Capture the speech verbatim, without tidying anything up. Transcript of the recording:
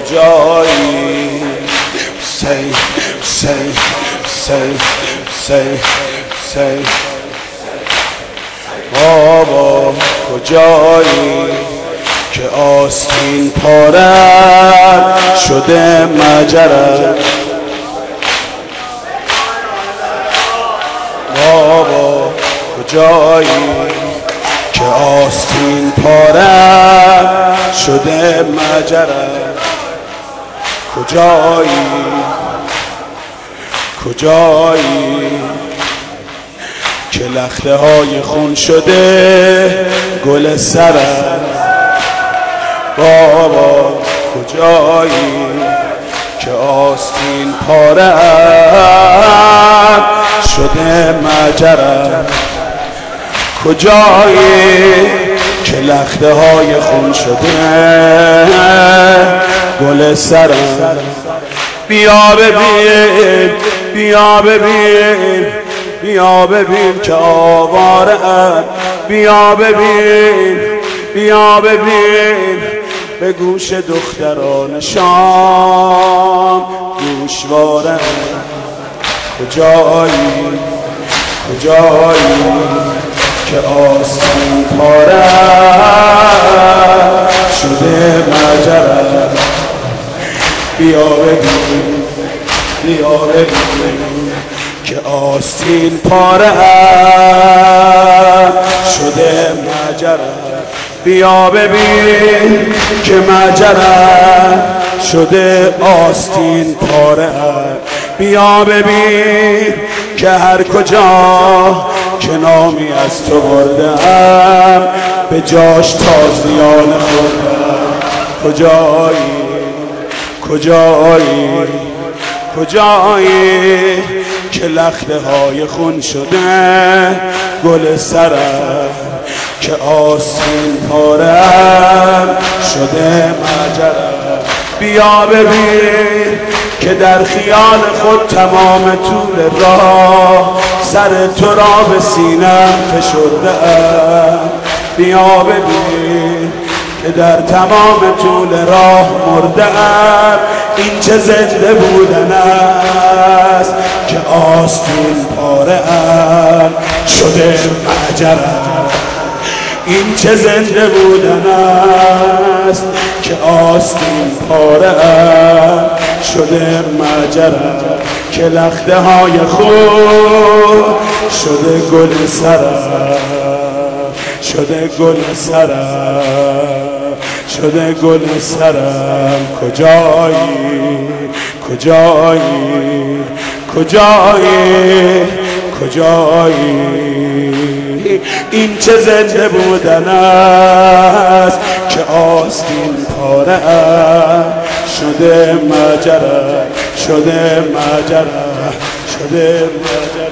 کجایی؟ سی سی سی سی سی بابا کجایی که آستین پاره شده مجرد؟ بابا کجایی که آستین پاره شده مجرد؟ کجایی کجایی که لخته های خون شده گل سرت؟ بابا کجایی که آستین پاره شده مجرد؟ کجایی که لخته های خون شده گل سرت؟ بیا ببین بیا ببین بیا ببین که آواره‌ام، بیا ببین بیا ببین به گوش دختران شام گوشواره‌ام. کجایی کجایی که آستین پاره شده مجرد؟ بیا ببین بیا ببین که آستین پاره شده مجرد؟ بیا ببین که مجرد شده آستین پاره. بیا ببین که هر کجا که نامی از تو بردم به جاش تازیان خوردم. کجایی کجایی کجایی که لخته های خون شده گل سرم، که آستین پاره شده مجرد؟ بیا ببین که در خیال خود تمام طول راه سر تو را به سینم فشرده‌ام. بیا ببین که در تمام طول راه مرده‌ام. این چه زنده بودن است که آستین پاره ام شده مجرد؟ این چه زنده بودن است که آستین پاره ام شده مجرد؟ که لخته های خود شده گل سرم، شده گل سرم، شده گل سرم. کجایی کجایی کجایی کجایی؟ این چه زنده بودن است که آستین پاره شده مجرد، شده مجرد، شده مجرد.